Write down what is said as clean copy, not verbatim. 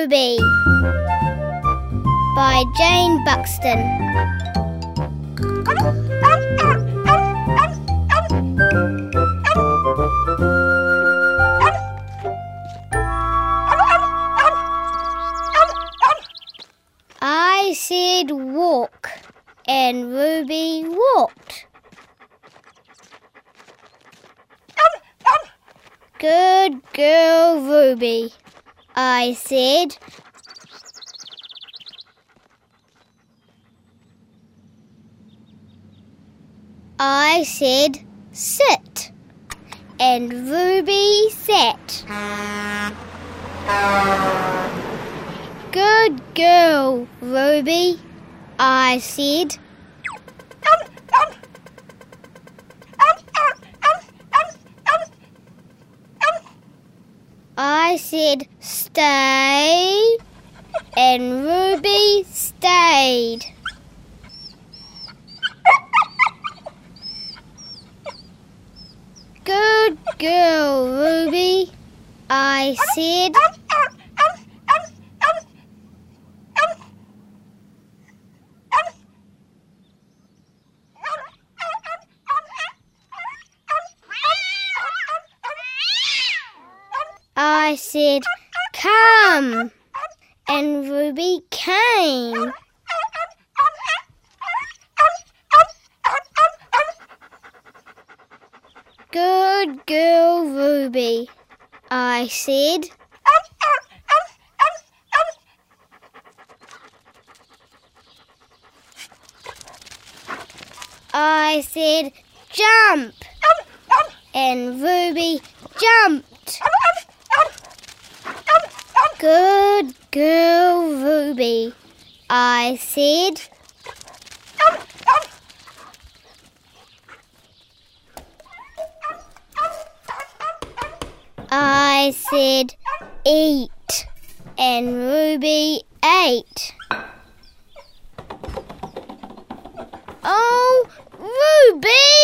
Ruby by Jane Buxton. I said walk, and Ruby walked. Good girl, Ruby, I said. I said sit, and Ruby sat. Good girl, Ruby, I said. I said stay, and Ruby stayed. Good girl, Ruby, I said. I said, come, and Ruby came. Good girl, Ruby, I said. I said, jump, and Ruby jumped. Good girl, Ruby, I said. I said eat, and Ruby ate. Oh, Ruby!